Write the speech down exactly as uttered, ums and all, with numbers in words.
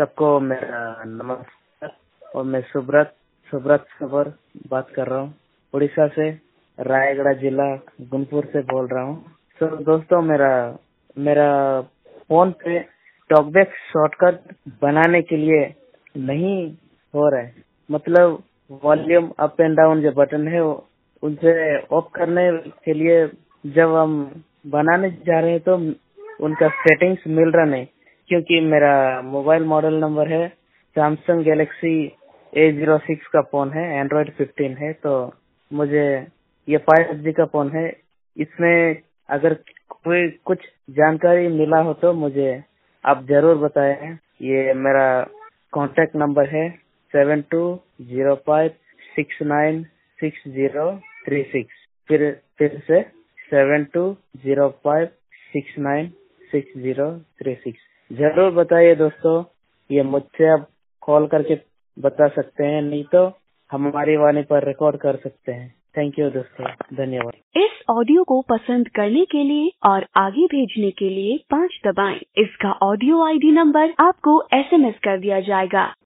सबको मेरा नमस्कार। और मैं सुब्रत सुब्रत सबर बात कर रहा हूँ, उड़ीसा से, रायगढ़ जिला गुनपुर से बोल रहा हूँ। तो दोस्तों, मेरा मेरा फोन पे टॉकबैक शॉर्टकट बनाने के लिए नहीं हो रहा है। मतलब वॉल्यूम अप एंड डाउन जो बटन है उनसे ऑफ करने के लिए जब हम बनाने जा रहे हैं तो उनका सेटिंग्स मिल रहा नहीं, क्योंकि मेरा मोबाइल मॉडल नंबर है Samsung Galaxy A zero six का फोन है, एंड्रॉइड फिफ्टीन है। तो मुझे ये फाइव जी का फोन है। इसमें अगर कोई कुछ जानकारी मिला हो तो मुझे आप जरूर बताएं। ये मेरा कॉन्टैक्ट नंबर है seven two zero five six nine six zero three six. फिर फिर से seven two zero five six nine six zero three six. जरूर बताइए दोस्तों, ये मुझसे आप कॉल करके बता सकते हैं, नहीं तो हमारी वाणी पर रिकॉर्ड कर सकते हैं। थैंक यू दोस्तों, धन्यवाद। इस ऑडियो को पसंद करने के लिए और आगे भेजने के लिए पाँच दबाएं। इसका ऑडियो आईडी नंबर आपको एसएमएस कर दिया जाएगा।